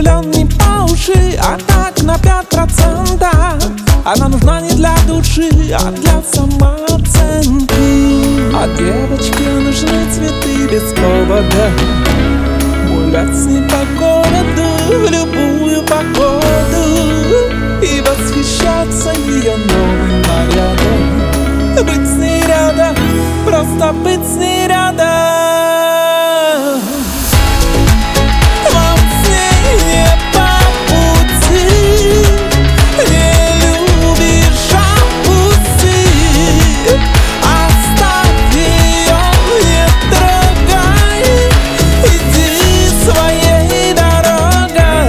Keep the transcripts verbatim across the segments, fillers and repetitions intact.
влюблен не по уши, а так на пять процентов. Она нужна не для души, а для самооценки. А девочке нужны цветы без повода, гулять с ней по городу в любую погоду и восхищаться ее новым нарядом. Быть с ней рядом, просто быть с ней рядом. Вам с ней не по пути, не любишь, опусти. Оставь ее, не трогай, иди своей дорогой.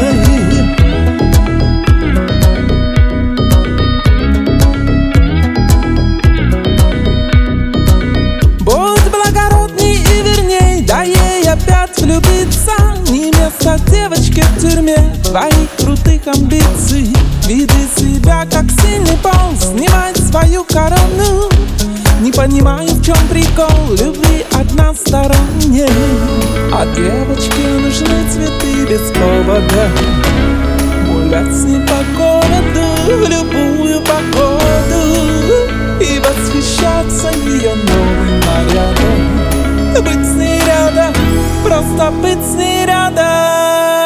Будь благородней и верней, дай ей опять влюбиться. Не место девочки в тюрьме твоих крутых амбиций. Веди себя как сильный пол, снимай свою корону. Не понимаю, в чем прикол любви односторонней. А девочке нужны цветы без повода, гулять с ней по городу в любую погоду и восхищаться ее новым нарядом. Быть с ней рядом, просто быть с ней рядом.